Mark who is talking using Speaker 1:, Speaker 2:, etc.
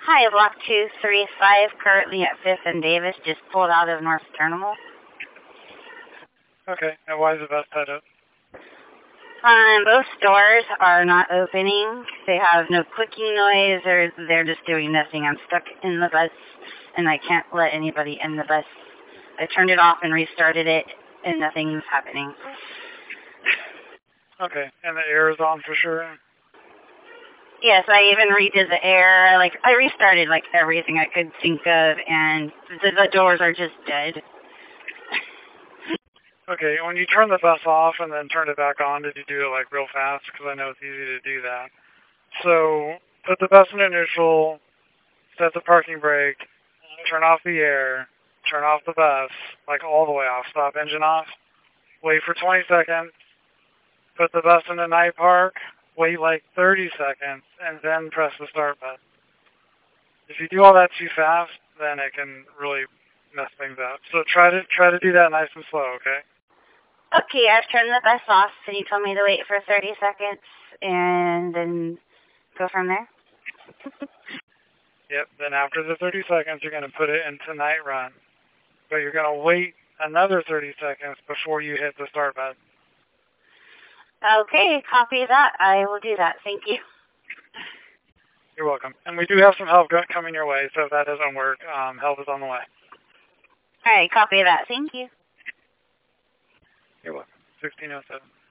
Speaker 1: Hi, Block 235, currently at 5th and Davis, just pulled out of North Terminal.
Speaker 2: Okay, and why is the bus tied up?
Speaker 1: Both doors are not opening. They have no clicking noise, or they're just doing nothing. I'm stuck in the bus, and I can't let anybody in the bus. I turned it off and restarted it, and nothing's happening.
Speaker 2: Okay, and the air is on for sure?
Speaker 1: Yes, I even redid the air. I restarted, everything I could think of, and the doors are just dead.
Speaker 2: Okay, when you turn the bus off and then turn it back on, did you do it, real fast? Because I know it's easy to do that. So, put the bus into neutral, set the parking brake, turn off the air, turn off the bus, all the way off, stop engine off, wait for 20 seconds, put the bus into night park, wait 30 seconds, and then press the start button. If you do all that too fast, then it can really mess things up. So try to do that nice and slow, okay?
Speaker 1: Okay, I've turned the bus off, and you told me to wait for 30 seconds, and then go from there?
Speaker 2: Yep, then after the 30 seconds, you're going to put it into night run. But you're going to wait another 30 seconds before you hit the start button.
Speaker 1: Okay, copy that. I will do that. Thank you.
Speaker 2: You're welcome. And we do have some help coming your way, so if that doesn't work, help is on the way.
Speaker 1: All right, copy that. Thank you.
Speaker 2: You're welcome. 1607.